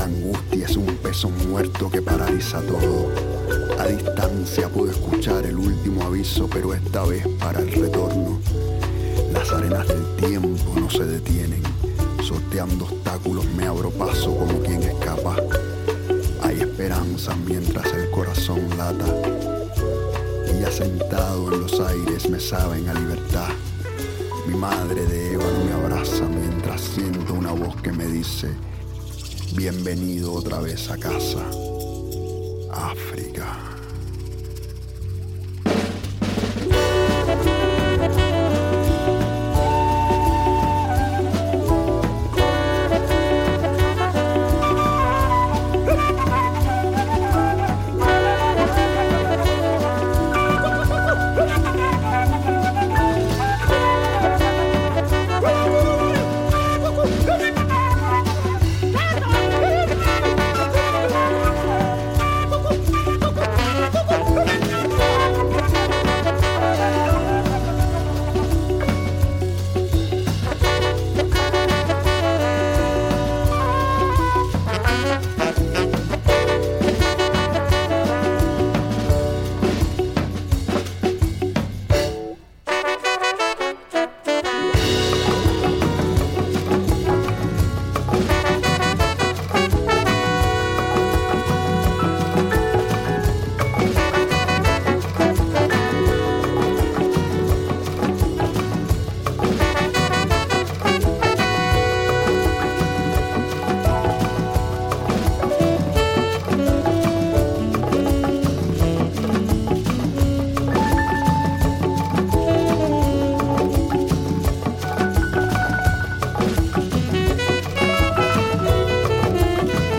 angustia es un peso muerto que paraliza todo. A distancia puedo escuchar el último aviso, pero esta vez para el retorno. Las arenas del tiempo no se detienen. Sorteando obstáculos me abro paso como quien escapa. Hay esperanza mientras el corazón lata. Y ya sentado en los aires me saben a libertad. Mi madre de ébano me abraza mientras siento una voz que me dice: bienvenido otra vez a casa, África.